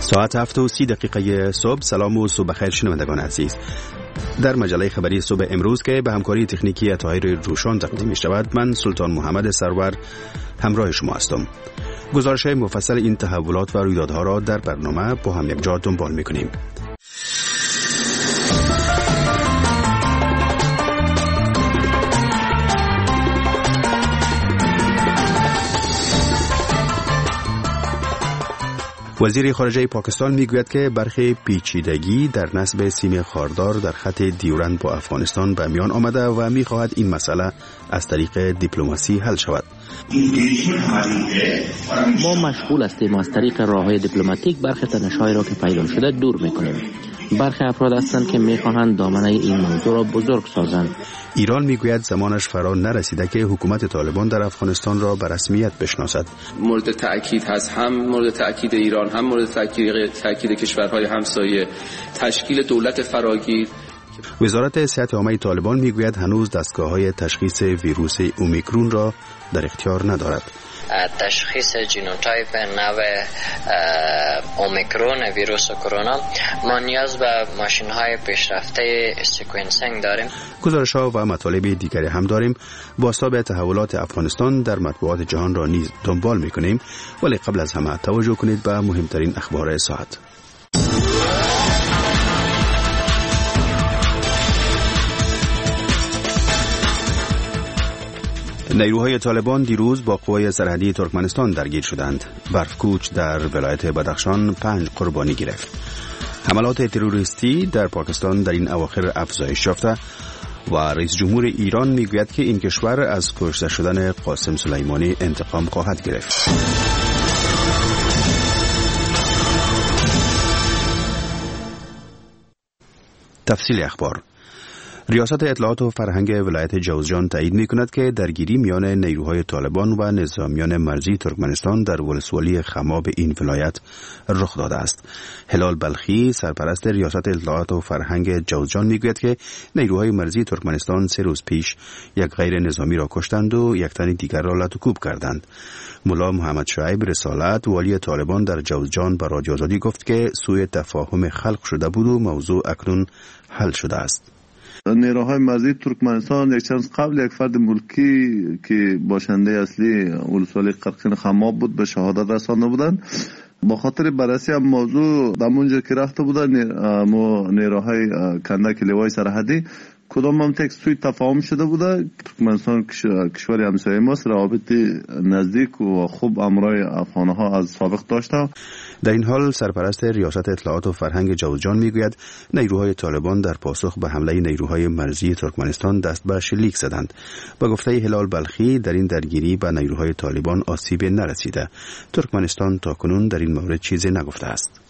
ساعت 7:30 صبح. سلام و صبح بخیر شنوندگان عزیز. در مجله خبری صبح امروز که به همکاری تکنیکی طاهر روشان تقدیم می شود، من سلطان محمد سرور همراه شما هستم. گزارش مفصل این تحولات و رویدادها را در برنامه با هم یک جا دنبال می کنیم. وزیر خارجه پاکستان میگوید که برخی پیچیدگی در نصب سیم خاردار در خط دیورند با افغانستان به میان آمده و میخواهد این مسئله از طریق دیپلماسی حل شود. ما مشغول هستیم از طریق راههای دیپلماتیک برخی تنش‌هایی را که پیدا شده دور میکنیم. برخی افراد هستند که میخواهند دامنه این موضوع را بزرگ سازند. ایران میگوید زمانش فرا نرسیده که حکومت طالبان در افغانستان را به رسمیت بشناسد. مورد تأکید هست، هم مورد تأکید ایران، هم مورد تأکید کشورهای همسایه، تشکیل دولت فراگیر. وزارت صحت عامه طالبان میگوید هنوز دستگاه‌های تشخیص ویروس اومیکرون را در اختیار ندارد. تشخیص ژنوتایپ نو اومیکرون ویروس کرونا ما نیاز به ماشین‌های پیشرفته سکوئنسینگ داریم. گزارش‌ها و مطالب دیگری هم داریم. بازتاب تحولات افغانستان در مطبوعات جهان را نیز دنبال می‌کنیم، ولی قبل از همه توجه کنید به مهمترین اخبار ساعت. نیروهای طالبان دیروز با قوای سرحدی ترکمنستان درگیر شدند. برفکوچ در ولایت بدخشان 5 قربانی گرفت. حملات تروریستی در پاکستان در این اواخر افزایش یافته و رئیس جمهور ایران میگوید که این کشور از کشته شدن قاسم سلیمانی انتقام خواهد گرفت. تفصیل اخبار. ریاست اطلاعات و فرهنگ ولایت جوزجان تایید می‌کند که درگیری میان نیروهای طالبان و نظامیان مرزی ترکمنستان در ولسوالی خماب این ولایت رخ داده است. هلال بلخی سرپرست ریاست اطلاعات و فرهنگ جوزجان میگوید که نیروهای مرزی ترکمنستان 3 روز پیش یک غیر نظامی را کشتند و یک تن دیگر را لطوکوب کردند. ملا محمد شعیب رسالت والی طالبان در جوزجان به رادیو آزادی گفت که سوء تفاهم خلق شده بود و موضوع اکنون حل شده است. نیروهای مرزی ترکمنستان یک چند قبل یک فرد ملکی که باشنده اصلی ولسوالی قرقین خماب بود به شهادت رسانده بودند. با خاطر بررسی هم موضوع در اونجا که رفته بودن نیروهای کندک لوای سرحدی کدام هم تک سوی تفاهم شده بوده. ترکمنستان کشور همسایه ماست، روابط نزدیک و خوب امرای افغانها از سابق داشته. در این حال سرپرست ریاست اطلاعات و فرهنگ جوزجان میگوید نیروهای طالبان در پاسخ به حمله نیروهای مرزی ترکمنستان دست به شلیک زدند. با گفته هلال بلخی در این درگیری به نیروهای طالبان آسیب نرسیده. ترکمنستان تاکنون در این مورد چیزی نگفته است.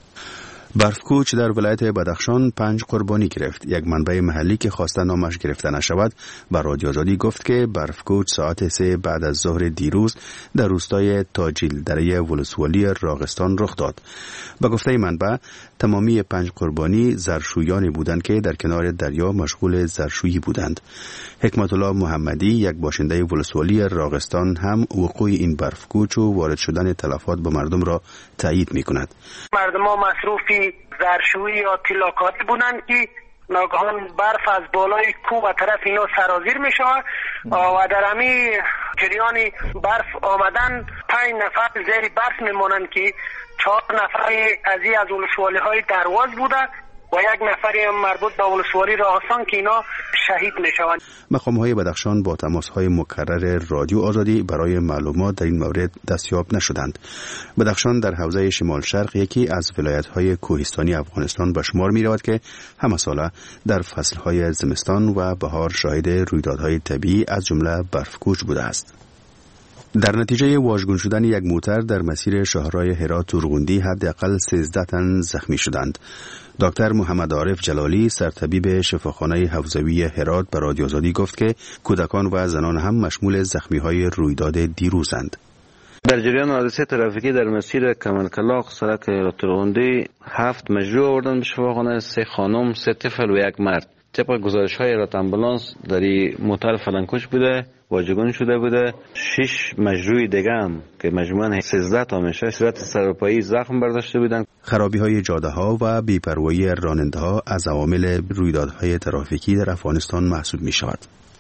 برفکوچ در ولایت بدخشان 5 قربانی گرفت. یک منبع محلی که خواسته نامش گرفته نشود بر رادیو آزادی گفت که برفکوچ ساعت 3 بعد از ظهر دیروز در روستای تاجیل دره ولسوالی راغستان رخ داد. با گفته منبع تمامی 5 قربانی زرشویانی بودند که در کنار دریا مشغول زرشویی بودند. حکمت الله محمدی یک باشنده ولسوالی راغستان هم وقوع این برفکوچ و وارد شدن تلفات به مردم را تایید می‌کند. مردم ها مصروفی زرشویی یا تلاکاتی بودند که ناگهان برف از بالای کوه و طرف اینا سرازیر می شود و در همین جریان برف آمدن 5 نفر زیر برف می مانند که 4 نفر از ولسوالی های درواز بوده و یک نفری مربوط به ولسوالی راغستان که اینا شهید می شوند. مقام‌های بدخشان با تماس‌های مکرر رادیو آزادی برای معلومات در این مورد دستیاب نشدند. بدخشان در حوزه شمال شرق یکی از ولایت‌های کوهستانی افغانستان به شمار می‌رود که همه ساله در فصل‌های زمستان و بهار شاهد رویدادهای طبیعی از جمله برفکوچ بوده است. در نتیجه واژگون شدن یک موتر در مسیر شاهراه هرات تورغوندی حداقل 13 تن زخمی شدند. دکتر محمد عارف جلالی سرطبیب شفاخانه حوزوی هرات به رادیو آزادی گفت که کودکان و زنان هم مشمول زخمی‌های رویداد دیروزند. در جریان حادثه ترافیکی در مسیر کمالکلاق سرک هرات تورغوندی 7 مجروح آوردن به شفاخانه، 3 خانم، 3 طفل و 1 مرد. طبق گزارش‌های رات امبولانس در موتر فلانکوش بوده، واژگون شده بوده. 6 مجروح دیگه هم که مجموعاً 13 تا میشه صورت سر و پایی زخم برداشته بودند. خرابی‌های جاده‌ها و بی‌پروایی راننده‌ها از عوامل رویدادهای ترافیکی در افغانستان محسوب می‌شود.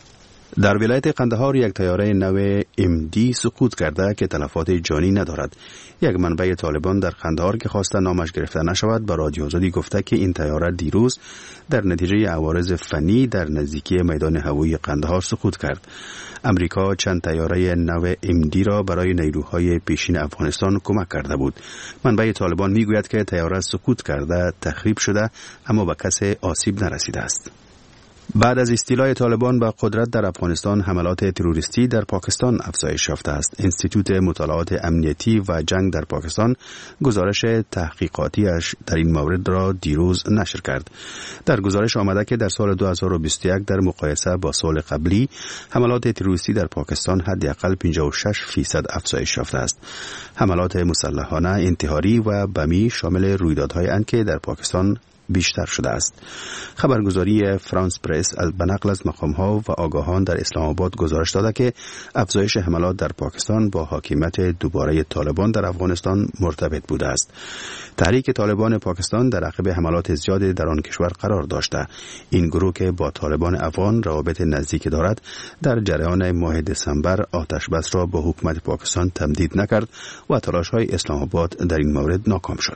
در ولایت قندهار یک طیاره نو MD سقوط کرده که تلفات جانی ندارد. یک منبع طالبان در قندهار که خواسته نامش گرفته نشود به رادیو آزادی گفته که این طیاره دیروز در نتیجه عوارض فنی در نزدیکی میدان هوایی قندهار سقوط کرد. امریکا چند طیاره نو MD را برای نیروهای پیشین افغانستان کمک کرده بود. منبع طالبان میگوید که طیاره سقوط کرده تخریب شده اما به کسی آسیب نرسیده است. بعد از استیلای طالبان به قدرت در افغانستان، حملات تروریستی در پاکستان افزایش یافته است. انستیتوت مطالعات امنیتی و جنگ در پاکستان گزارش تحقیقاتیش در این مورد را دیروز نشر کرد. در گزارش آمده که در سال 2021 در مقایسه با سال قبلی حملات تروریستی در پاکستان حداقل 56% افزایش یافته است. حملات مسلحانه، انتحاری و بمی شامل رویدادهای اند که در پاکستان بیشتر شده است. خبرگزاری فرانس پرس به نقل از مقام‌ها و آگاهان در اسلام آباد گزارش داده که افزایش حملات در پاکستان با حاکمیت دوباره طالبان در افغانستان مرتبط بوده است. تحریک طالبان پاکستان در عقب حملات زیاد در آن کشور قرار داشته. این گروه که با طالبان افغان روابط نزدیک دارد، در جریان ماه دسامبر آتش بس را با حکومت پاکستان تمدید نکرد و تلاش‌های اسلام آباد در این مورد ناکام شد.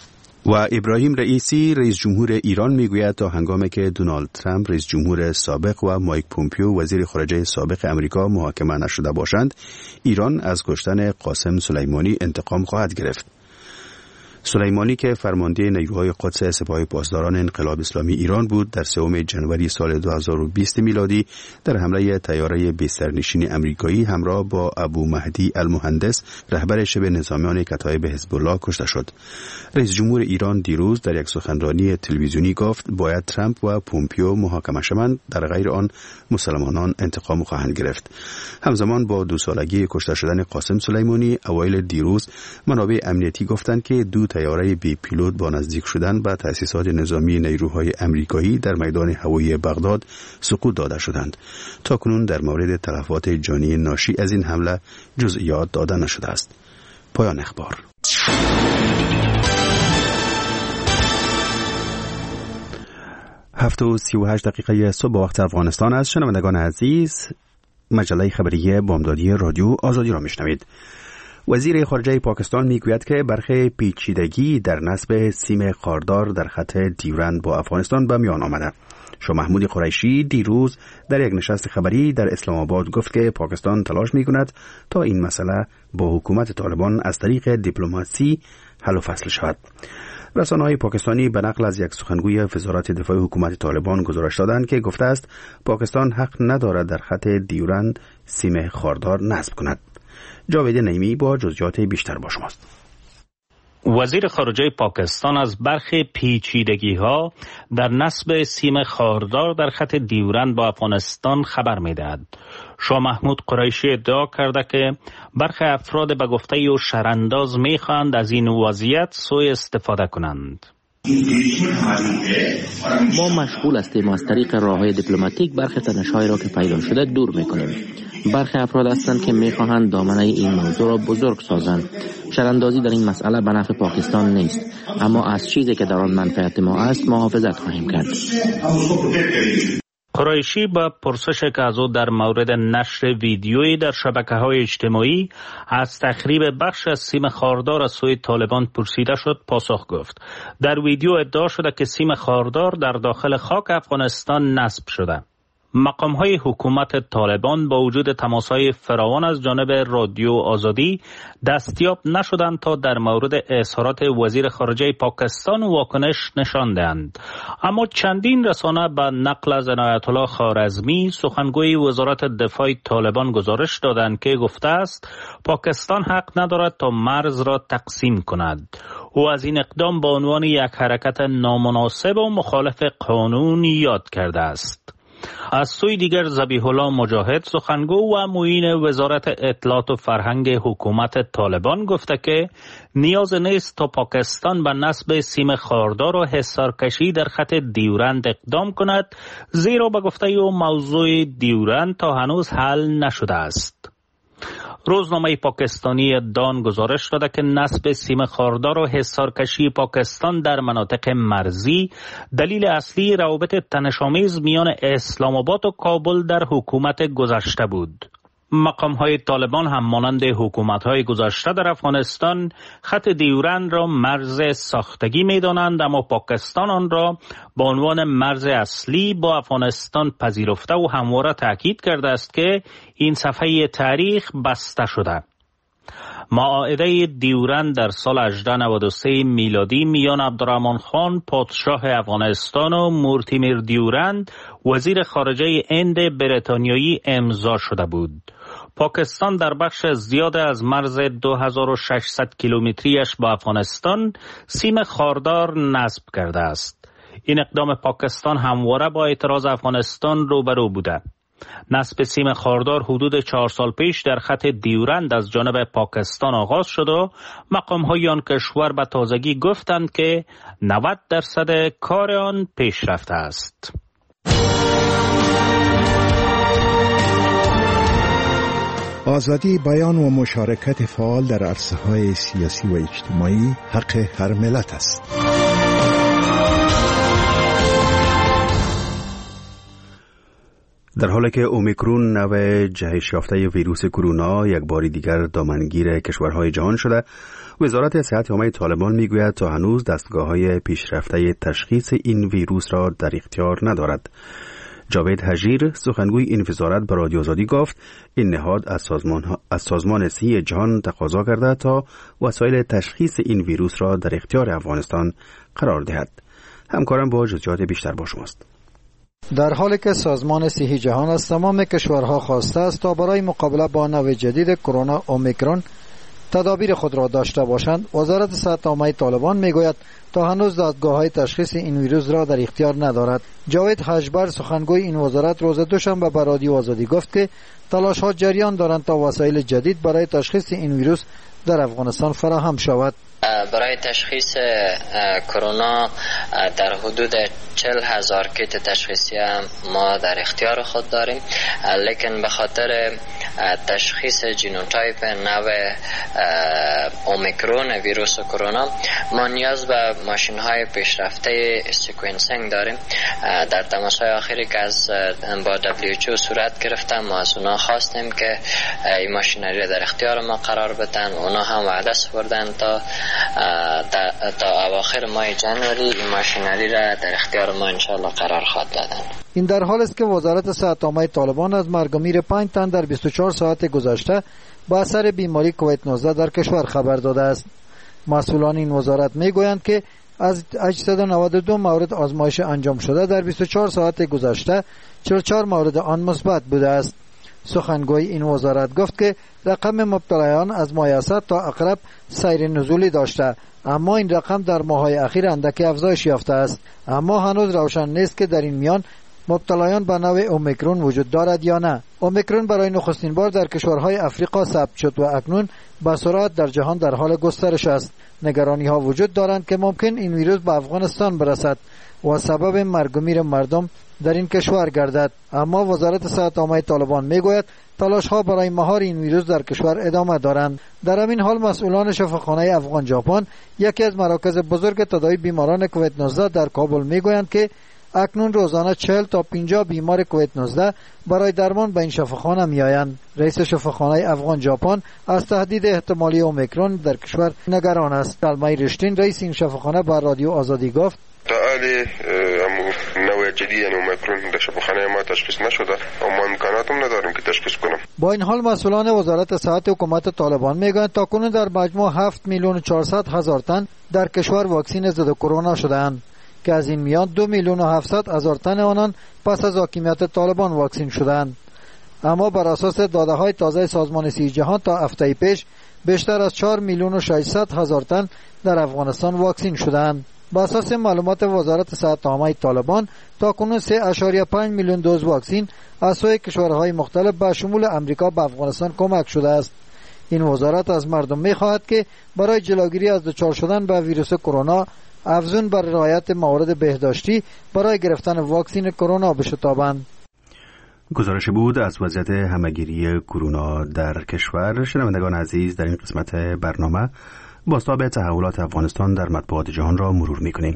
و ابراهیم رئیسی رئیس جمهور ایران میگوید تا هنگامی که دونالد ترامپ رئیس جمهور سابق و مایک پومپیو وزیر خارجه سابق امریکا محاکمه نشده باشند، ایران از کشتن قاسم سلیمانی انتقام خواهد گرفت. سلیمانی که فرمانده نیروهای قدس سپاه پاسداران انقلاب اسلامی ایران بود، در 3 جنوری سال 2020 میلادی در حمله طیاره بسترنشین امریکایی همراه با ابو مهدی المهندس رهبر شبه نظامیان کتایب حزب الله کشته شد. رئیس جمهور ایران دیروز در یک سخنرانی تلویزیونی گفت باید ترامپ و پومپیو محاکمه شوند، در غیر آن مسلمانان انتقام خواهند گرفت. همزمان با 2 سالگی کشته شدن قاسم سلیمانی، اوایل دیروز منابع امنیتی گفتند که 2 طیاره بی پیلوت با نزدیک شدن به تأسیسات نظامی نیروهای امریکایی در میدان هوایی بغداد سقوط داده شدند. تاکنون در مورد تلفات جانی ناشی از این حمله جزئیات داده نشده است. پایان اخبار. 7:38 صبح وقت افغانستان است. شنوندگان عزیز، مجله خبری بامدادی رادیو آزادی را میشنوید. وزیر خارجه پاکستان میگوید که برخی پیچیدگی در نصب سیم خاردار در خط دیورند با افغانستان به میان آمده. شاه محمود قریشی دیروز در یک نشست خبری در اسلام آباد گفت که پاکستان تلاش میکند تا این مسئله با حکومت طالبان از طریق دیپلماسی حل و فصل شود. رسانه‌های پاکستانی به نقل از یک سخنگوی وزارت دفاع حکومت طالبان گزارش دادند که گفته است پاکستان حق ندارد در خط دیورند سیم خاردار نصب کند. جاوید نعیمی با جزئیات بیشتر با شماست. وزیر خارجه پاکستان از برخی پیچیدگی‌ها در نصب سیم خاردار در خط دیورند با افغانستان خبر می‌دهد. شاه محمود قریشی ادعا کرده که برخی افراد به گفته او شرانداز می‌خواهند از این وضعیت سوء استفاده کنند. ما مشغول هستیم از طریق راه‌های دیپلماتیک برخی تنش‌هایی را که پیدا شده دور می‌کنیم. برخی افراد هستند که می‌خواهند دامنه این موضوع را بزرگ سازند. شراندازی در این مسئله به نفع پاکستان نیست، اما از چیزی که در آن منفعت ما است محافظت خواهیم کرد. قریشی با پرسش که از او در مورد نشر ویدیویی در شبکه‌های اجتماعی از تخریب بخش از سیم خاردار از سوی طالبان پرسیده شد پاسخ گفت. در ویدیو ادعا شده که سیم خاردار در داخل خاک افغانستان نصب شده. مقام‌های حکومت طالبان با وجود تماس‌های فراوان از جانب رادیو آزادی دستیاب نشدند تا در مورد اظهارات وزیر خارجه پاکستان واکنش نشان دهند. اما چندین رسانه به نقل از عنایت الله خوارزمی سخنگوی وزارت دفاع طالبان گزارش دادند که گفته است پاکستان حق ندارد تا مرز را تقسیم کند. او از این اقدام به عنوان یک حرکت نامناسب و مخالف قانون یاد کرده است. از سوی دیگر ذبیح الله مجاهد سخنگو و معین وزارت اطلاعات و فرهنگ حکومت طالبان گفته که نیاز نیست تا پاکستان به نصب سیم خاردار و حصارکشی در خط دیورند اقدام کند، زیرا به گفته او موضوع دیورند تا هنوز حل نشده است. روزنامه پاکستانی دان گزارش داده که نصب سیم خاردار و حصارکشی پاکستان در مناطق مرزی دلیل اصلی روابط تنش‌آمیز میان اسلام آباد و کابل در حکومت گذشته بود. مقام‌های طالبان هم مانند حکومت‌های گذشته در افغانستان خط دیورند را مرز ساختگی می‌دانند، اما پاکستان آن را به عنوان مرز اصلی با افغانستان پذیرفته و همواره تاکید کرده است که این صفحه تاریخ بسته شده. معاهده دیورند در سال 1893 میلادی میان عبدالرحمن خان پادشاه افغانستان و مورتیمر دیورند وزیر خارجه هند بریتانیایی امضا شده بود. پاکستان در بخش زیاد از مرز 2600 کیلومتریش با افغانستان سیم خاردار نصب کرده است. این اقدام پاکستان همواره با اعتراض افغانستان روبرو بوده. نصب سیم خاردار حدود 4 سال پیش در خط دیورند از جانب پاکستان آغاز شد و مقام‌های آن کشور به تازگی گفتند که 90% کار آن پیش رفته است. آزادی بیان و مشارکت فعال در عرصه‌های سیاسی و اجتماعی حق هر ملت است. در حالی که اومیکرون نوع جهش یافته ویروس کرونا یک بار دیگر دامنگیر کشورهای جهان شده، وزارت صحت عامه طالبان میگوید تا هنوز دستگاه‌های پیشرفته تشخیص این ویروس را در اختیار ندارد. جاوید حجیر سخنگوی این وزارت به رادیو آزادی گفت این نهاد از سازمان صحی جهان تقاضا کرده تا وسایل تشخیص این ویروس را در اختیار افغانستان قرار دهد. همکارم با جزئیات بیشتر با شماست. در حالی که سازمان صحی جهان از تمام کشورها خواسته است تا برای مقابله با نوع جدید کرونا اومیکرون تدابیر خود را داشته باشند، وزارت صحت عامه طالبان میگوید تا هنوز دادگاه‌های تشخیص این ویروس را در اختیار ندارد. جاوید حجبر سخنگوی این وزارت روز دوشنبه به رادیو آزادی گفت که تلاش‌ها جریان دارند تا وسایل جدید برای تشخیص این ویروس در افغانستان فراهم شود. برای تشخیص کرونا در حدود 40,000 کیت تشخیصی ما در اختیار خود داریم، لیکن به خاطر تشخیص جینوتایپ نو اومیکرون ویروس کرونا ما نیاز به ماشین های پیشرفته سیکوئنسینگ داریم. در تماس های آخری که از با WHO صورت گرفتم ما از اونا خواستیم که این ماشینری را در اختیار ما قرار بدن. اونا هم وعده سپردن تا اواخر ماه جنوری این ماشینری را در اختیار ما انشاءالله قرار خواهد دادن. این در حال است که وزارت صحت عامه طالبان از مرگ و میر 5 تن در 24 ساعت گذشته با اثر بیماری کووید 19 در کشور خبر داده است. مسئولان این وزارت میگویند که از 892 مورد آزمایش انجام شده در 24 ساعت گذشته 44 مورد آن مثبت بوده است. سخنگوی این وزارت گفت که رقم مبتلایان از ماه اسد تا اقرب سیر نزولی داشته، اما این رقم در ماه‌های اخیر اندکی افزایش یافته است. اما هنوز روشن نیست که در این میان مبتلایان به نوع اومیکرون وجود دارد یا نه. اومیکرون برای نخستین بار در کشورهای افریقا ثبت شد و اکنون به سرعت در جهان در حال گسترش است. نگرانی ها وجود دارند که ممکن این ویروس به افغانستان برسد و سبب مرگ و میر مردم در این کشور گردد. اما وزارت صحت عامه طالبان میگوید تلاش ها برای مهار این ویروس در کشور ادامه دارند. در همین حال مسئولان شفاخانه افغان ژاپن، یکی از مراکز بزرگ تداوی بیماران کووید 19 در کابل میگویند که اکنون روزانه 40 تا 50 بیمار کووید 19 برای درمان به این شفاخانه میآیند. رئیس شفاخانه افغان ژاپن از تهدید احتمالی اومیکرون در کشور نگران است. سلمای رشتین رئیس این شفاخانه به رادیو آزادی گفت تا حالی نوع جدید اومیکرون در شفاخانه ما تشخیص نشده و ما امکاناتم نداریم که تشخیص کنیم. با این حال مسئولان وزارت صحت حکومت طالبان میگویند تاکنون در مجموع 7,400,000 تن در کشور واکسین ضد کرونا شده‌اند که از این میان 2,700,000 تن آنان پس از حاکمیت طالبان واکسین شدند. اما بر اساس داده‌های تازه سازمان صحی جهان تا هفته پیش بیشتر از 4,600,000 تن در افغانستان واکسین شدند. با اساس معلومات وزارت صحت عامه طالبان تا کنون 3.5 میلیون دوز واکسن از سوی کشورهای مختلف به شمول امریکا به افغانستان کمک شده است. این وزارت از مردم می‌خواهد که برای جلوگیری از دچار شدن به ویروس کرونا افزون بر رعایت موارد بهداشتی برای گرفتن واکسن کرونا بشتابند. گزارش بود از وضعیت همه‌گیری کرونا در کشور. شنوندگان عزیز، در این قسمت برنامه بازتاب تحولات افغانستان در مطبوعات جهان را مرور می‌کنیم.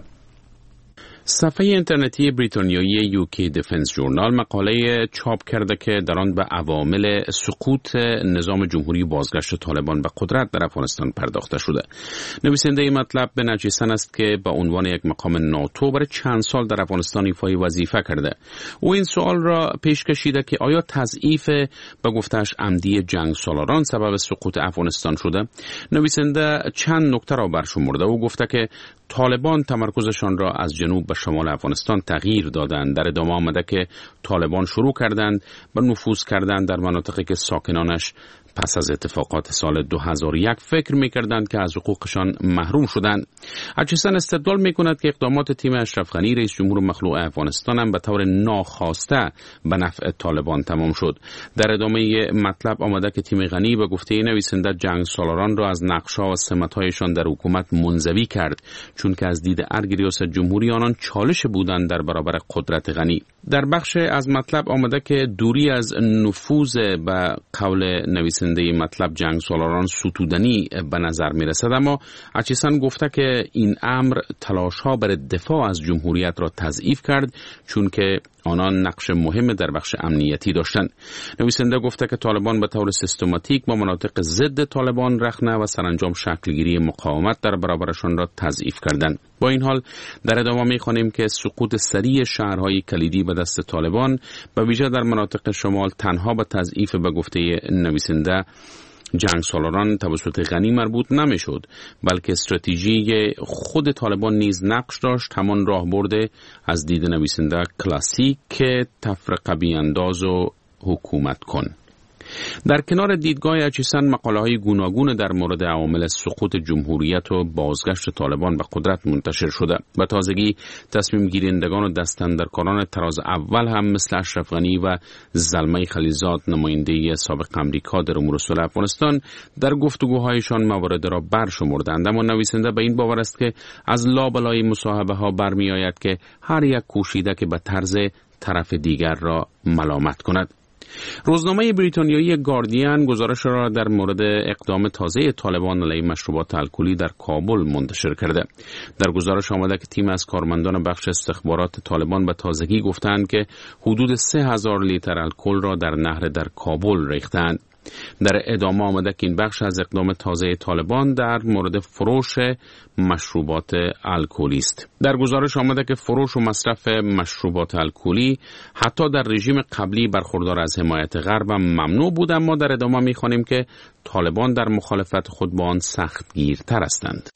صفحه اینترنتی بریتانیایی یوکی دیفنس جورنال مقاله چاپ کرده که در آن به عوامل سقوط نظام جمهوری بازگشت طالبان به قدرت در افغانستان پرداخته شده. نویسنده این مطلب بن نجیسن است که به عنوان یک مقام ناتو برای چند سال در افغانستان ایفای وظیفه کرده. او این سوال را پیش کشیده که آیا تضعیف به گفته‌اش عمدی جنگ سالاران سبب سقوط افغانستان شده؟ نویسنده چند نکته را برشمرده و گفته که طالبان تمرکزشان را از جنوب به شمال افغانستان تغییر دادند. در ادامه آمده که طالبان شروع کردند به نفوذ کردن در مناطقی که ساکنانش پس از اتفاقات سال 2001 فکر می‌کردند که از حقوقشان محروم شدند. اچیسن استدلال می‌کند که اقدامات تیم اشرف غنی رئیس جمهور مخلوع افغانستان هم به طور ناخواسته به نفع طالبان تمام شد. در ادامه مطلب آمده که تیم غنی به گفته نویسنده جنگ سالاران را از نقش‌ها و سمت‌هایشان در حکومت منزوی کرد، چون که از دید ارگ ریاست جمهوری آنان چالش بودند در برابر قدرت غنی. در بخش از مطلب آمده که دوری از نفوذ به قول نویسنده مطلب جنگ سالاران ستودنی به نظر می رسد، اما اچیسن گفته که این امر تلاش ها برای دفاع از جمهوریت را تضعیف کرد، چون که آنان نقش مهم در بخش امنیتی داشتند. نویسنده گفته که طالبان به طور سیستماتیک با مناطق ضد طالبان رخنه و سرانجام شکلگیری مقاومت در برابرشان را تضعیف کردند. با این حال در ادامه می‌خوانیم که سقوط سریع شهرهای کلیدی به دست طالبان به ویژه در مناطق شمال تنها به تضعیف به گفته نویسنده جنگ سالاران توسط غنی مربوط نمیشد، بلکه استراتژی خود طالبان نیز نقش داشت، همان راهبرد از دید نویسنده کلاسیک که تفرقه بیانداز و حکومت کن. در کنار دیدگاه اچیسن مقاله‌های گوناگون در مورد عوامل سقوط جمهوریت و بازگشت طالبان به قدرت منتشر شده. به تازگی تصمیم گیرندگان و دستاندرکاران تراز اول هم مثل اشرف غنی و زلمه خلیلزاد نماینده سابق امریکا در امور صلح افغانستان در گفتگوهایشان موارد را برشمردند، اما نویسنده به این باور است که از لابلای مصاحبه ها برمی آید که هر یک کوشیده که به طرز طرف دیگر را ملامت کند. روزنامه بریتانیایی گاردین گزارش را در مورد اقدام تازه طالبان علیه مشروبات الکلی در کابل منتشر کرده. در گزارش آمده که تیم از کارمندان بخش استخبارات طالبان به تازگی گفتند که حدود 3000 لیتر الکل را در نهر در کابل ریختند. در ادامه آمده که این بخش از اقدام تازه طالبان در مورد فروش مشروبات الکلی است. در گزارش آمده که فروش و مصرف مشروبات الکلی حتی در رژیم قبلی برخوردار از حمایت غرب ممنوع بود، اما در ادامه می‌خوانیم که طالبان در مخالفت خود با آن سختگیرتر هستند.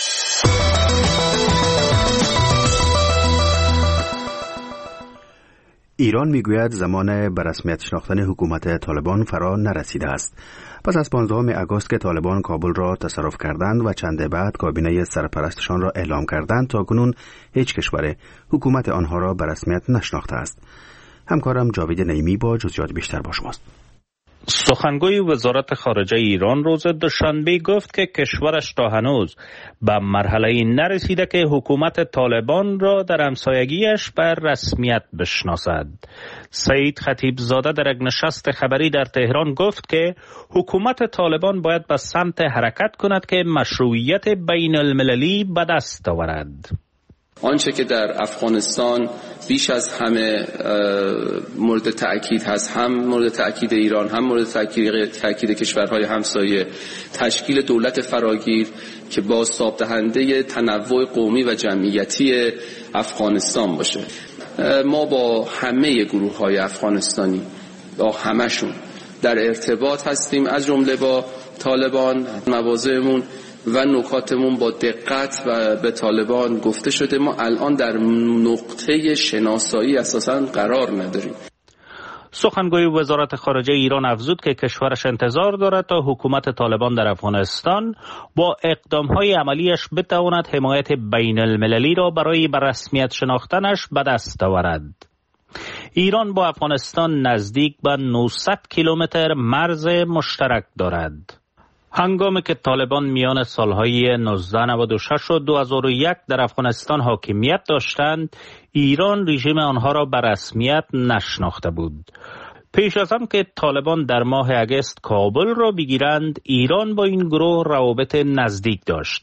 ایران میگوید زمان به رسمیت شناختن حکومت طالبان فرا نرسیده است. پس از 15 آگوست که طالبان کابل را تصرف کردند و چند بعد کابینه سرپرستشان را اعلام کردند، تا کنون هیچ کشور حکومت آنها را به رسمیت نشناخته است. همکارم جاوید نعیمی با جزئیات بیشتر با شماست. سخنگوی وزارت خارجه ایران روز دوشنبه گفت که کشورش تا هنوز به مرحله نرسیده که حکومت طالبان را در همسایگیش به رسمیت بشناسد. سعید خطیبزاده در یک نشست خبری در تهران گفت که حکومت طالبان باید به سمت حرکت کند که مشروعیت بین المللی به دست آورد. آنچه که در افغانستان بیش از همه مورد تأکید هست، هم مورد تأکید ایران هم مورد تأکید کشورهای همسایه، تشکیل دولت فراگیر که بازتاب دهنده تنوع قومی و جمعیتی افغانستان باشه. ما با همه گروه‌های افغانستانی، با همشون در ارتباط هستیم، از جمله با طالبان. مواضعمون و نکاتمون با دقت و به طالبان گفته شده. ما الان در نقطه شناسایی اساساً قرار نداریم. سخنگوی وزارت خارجه ایران افزود که کشورش انتظار دارد تا حکومت طالبان در افغانستان با اقدامهای عملیش بتواند حمایت بین المللی را برای به رسمیت شناختنش به دست آورد. ایران با افغانستان نزدیک به 900 کیلومتر مرز مشترک دارد. هنگامی که طالبان میان سالهای 1996 و 2001 در افغانستان حاکمیت داشتند، ایران رژیم آنها را به رسمیت نشناخته بود. پیش از آن که طالبان در ماه اگست کابل را بگیرند، ایران با این گروه روابط نزدیک داشت.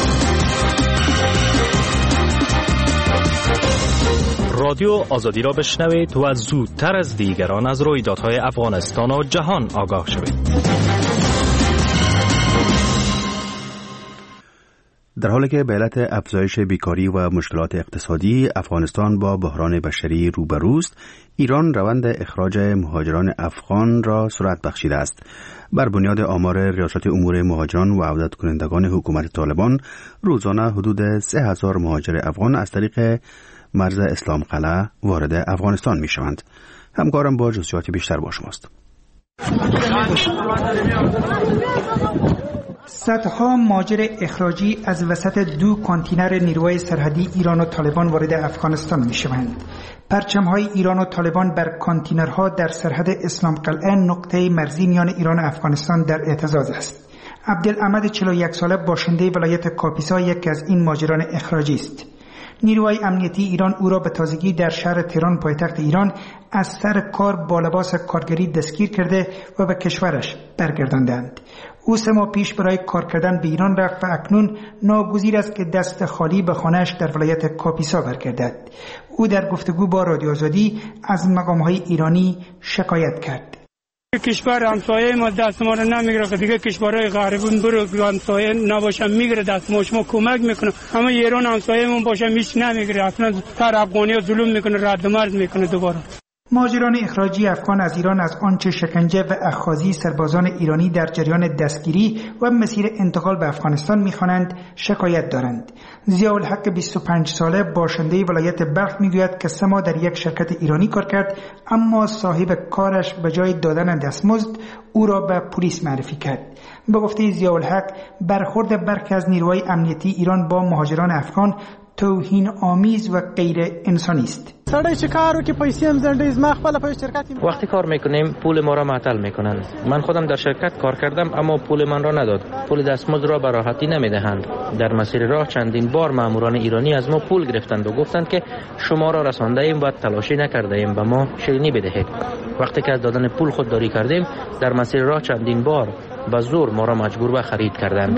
رادیو آزادی را بشنوید و زودتر از دیگران از رویدادهای افغانستان و جهان آگاه شوید. در حالی که به علت افزایش بیکاری و مشکلات اقتصادی افغانستان با بحران بشری روبروست، ایران روند اخراج مهاجران افغان را سرعت بخشیده است. بر بنیاد آمار ریاست امور مهاجران و عودت کنندگان حکومت طالبان، روزانه حدود 3000 مهاجر افغان از طریق مرز اسلام قلعه وارد افغانستان می شوند. همکارم با جزئیات بیشتر با شماست. صدها مهاجر اخراجی از وسط دو کانتینر نیروهای سرحدی ایران و طالبان وارد افغانستان می شوند. پرچم‌های ایران و طالبان بر کانتینرها در سرحد اسلام قلعه نقطه مرزی میان ایران و افغانستان در اعتزاز است. عبدالاحمد 41 ساله باشنده ولایت کاپیسا یکی از این مهاجران اخراجی است. نیروهای امنیتی ایران او را به تازگی در شهر تهران پایتخت ایران از سر کار با لباس کارگری دستگیر کرده و به کشورش برگرداندند. او 3 ماه پیش برای کار کردن به ایران رفت و اکنون ناگزیر است که دست خالی به خانه‌اش در ولایت کاپیسا برگردد. او در گفتگو با رادیو آزادی از مقام‌های ایرانی شکایت کرد. کشور همسایه ما دست ما رو نمیگیره که دیگه کشورهای غربی برو همسایه نباشه میگیره دست ما، شما کمک میکنه، اما ایران همسایه ما باشه هیچ نمیگیره، اصلا سر افغانی ها ظلم میکنه، رد مرز میکنه. دوباره مهاجران اخراجی افغان از ایران از آنچه شکنجه و اخاذی سربازان ایرانی در جریان دستگیری و مسیر انتقال به افغانستان می‌خوانند شکایت دارند. ضیاءالحق 25 ساله باشنده ولایت بلخ میگوید که 3 ماه در یک شرکت ایرانی کار کرد، اما صاحب کارش به جای دادن دستمزد او را به پلیس معرفی کرد. به گفته ضیاءالحق، برخورد برخی از نیروهای امنیتی ایران با مهاجران افغان توهین آمیز و غیر انسانی است. وقتی کار میکنیم پول ما را معطل میکنند. من خودم در شرکت کار کردم اما پول من را نداد. پول دستمزد را به راحتی نمیدهند. در مسیر راه چندین بار ماموران ایرانی از ما پول گرفتند و گفتند که شما را رسانده ایم و تلاشی نکرده ایم، به ما شیرینی بدهید. وقتی که از دادن پول خودداری کردیم، در مسیر راه چندین بار به زور ما را مجبور به خرید کردند.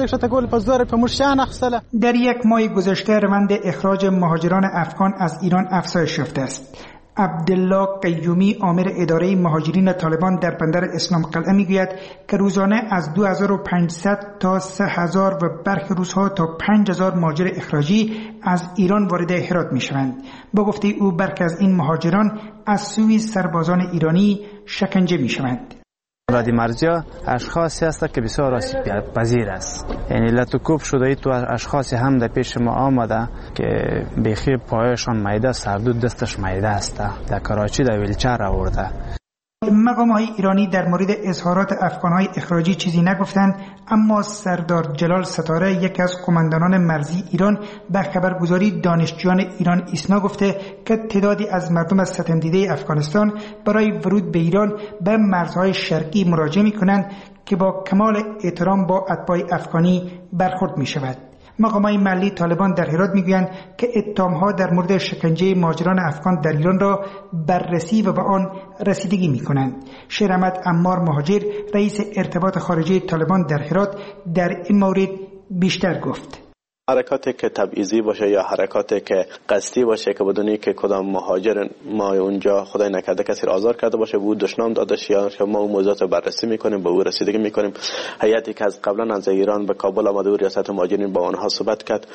در یک ماه گذشته روند اخراج مهاجران افغان از ایران افزایش یافته است. عبدالله قیومی عامل اداره مهاجرین طالبان در بندر اسلام قلعه میگوید که روزانه از 2500 تا 3000 و برخی روزها تا 5000 مهاجر اخراجی از ایران وارد هرات میشوند. با گفته او برخی از این مهاجران از سوی سربازان ایرانی شکنجه میشوند. رادی مرزیا اشخاصی هست که بسیار آسیب پذیر است، یعنی لطوکوب شده ای تو اشخاصی هم در پیش ما آمده که بیخی پایشان میده، سردود دستش میده است، در کراچی در ویلچر آورده. مقام‌های ایرانی در مورد اظهارات افغان‌های اخراجی چیزی نگفتند، اما سردار جلال ستاره یکی از قماندانان مرزی ایران به خبرگزاری دانشجویان ایران ایسنا گفته که تعدادی از مردم از ستمدیده افغانستان برای ورود به ایران به مرزهای شرقی مراجعه می‌کنند که با کمال احترام با اتباع افغانی برخورد می‌شود. مقامات محلی طالبان در هرات میگویند که اتهام‌ها در مورد شکنجه مهاجران افغان در ایران را بررسی و به آن رسیدگی می‌کنند. شیر احمد عمار مهاجر رئیس ارتباط خارجی طالبان در هرات در این مورد بیشتر گفت. حرکاتی که تبعیضی باشه یا حرکاتی که قصدی باشه که بدونی که کدام مهاجر ما اونجا خدای نکرده کسی را آزار کرده باشه، به او دشنام داده شه، ما اون موضوعات بررسی میکنیم، به او رسیدگی میکنیم. هیئتی که از قبلا از ایران به کابل آمده و ریاست مهاجرین با آنها صحبت کرد.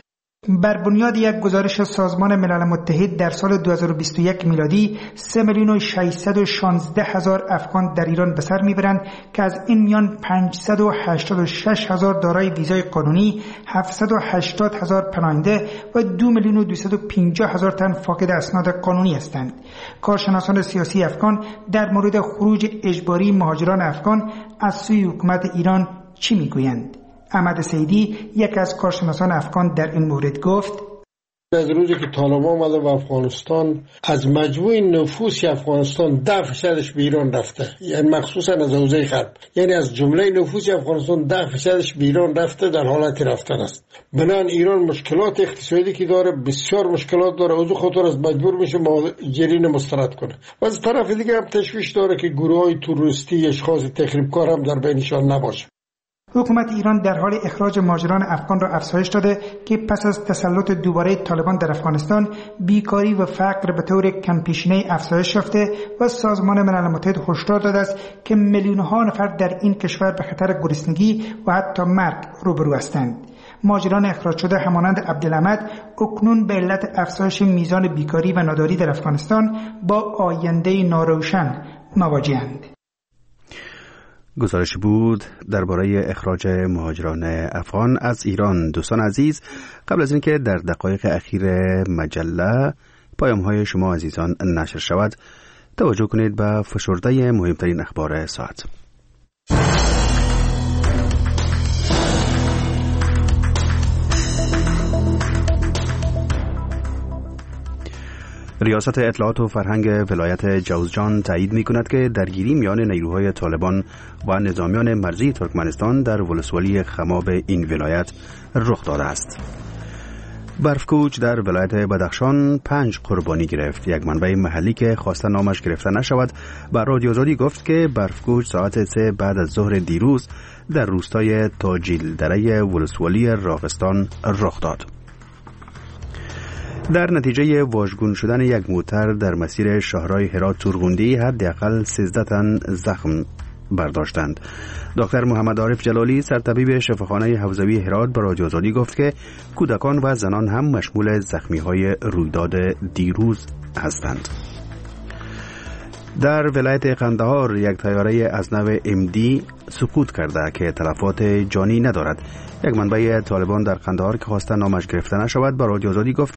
بر بنیاد یک گزارش سازمان ملل متحد در سال 2021 میلادی 3,616,000 افغان در ایران به سر میبرند که از این میان 586,000 دارای ویزای قانونی، 780,000 پناهنده و 2,250,000 تن فاقد اسناد قانونی هستند. کارشناسان سیاسی افغان در مورد خروج اجباری مهاجران افغان از سوی حکومت ایران چی میگویند؟ احمد سیدی، یک از کارشناسان افغان، در این مورد گفت: از روزی که طالبان آمده به افغانستان، از مجموع نفوس افغانستان 10% به ایران رفته، یعنی مخصوصا از حوزه غرب، یعنی از جمله نفوس افغانستان 10% به ایران رفته، در حالت رفتن است. بنابراین ایران مشکلات اقتصادی که داره، بسیار مشکلات داره، از خاطر از مجبور میشه مهاجرین مسترد کنه. و از طرف دیگه هم تشویش داره که گروه‌های تروریستی، اشخاص تخریبکار هم در بینشان نباشه. حکومت ایران در حال اخراج مهاجران افغان را افزایش داده که پس از تسلط دوباره طالبان در افغانستان، بیکاری و فقر به طور کمپیشینه افزایش یافته و سازمان ملل متحد هشدار داده است که میلیون‌ها نفر در این کشور به خطر گرسنگی و حتی مرگ روبرو هستند. مهاجران اخراج شده همانند عبدالحمد اکنون به علت افزایش میزان بیکاری و ناداری در افغانستان با آینده ناروشن مواجه‌اند. گزارش بود درباره اخراج مهاجران افغان از ایران. دوستان عزیز، قبل از اینکه در دقایق اخیر مجله پیام‌های شما عزیزان نشر شود، توجه کنید به فشرده مهمترین اخبار ساعت. ریاست اطلاعات و فرهنگ ولایت جوزجان تایید می‌کند که درگیری میان نیروهای طالبان و نظامیان مرزی ترکمنستان در ولسوالی خماب این ولایت رخ داده است. برفکوچ در ولایت بدخشان 5 قربانی گرفت. یک منبع محلی که خواسته نامش گرفته نشود به رادیو آزادی گفت که برفکوچ ساعت 3 بعد از ظهر دیروز در روستای تاجیل دره ولسوالی راغستان رخ داد. در نتیجه واژگون شدن یک موتر در مسیر شاهراه هرات تورغوندی حداقل 13 تن زخم برداشتند. دکتر محمد عارف جلالی سرطبیب شفاخانه حوزوی هرات به رادیو آزادی گفت که کودکان و زنان هم مشمول زخمی‌های رویداد دیروز هستند. در ولایت قندهار یک طیاره از نوع MD سقوط کرده که تلفات جانی ندارد. یک منبع طالبان در قندهار که خواسته نامش گرفته نشود به رادیو آزادی گفت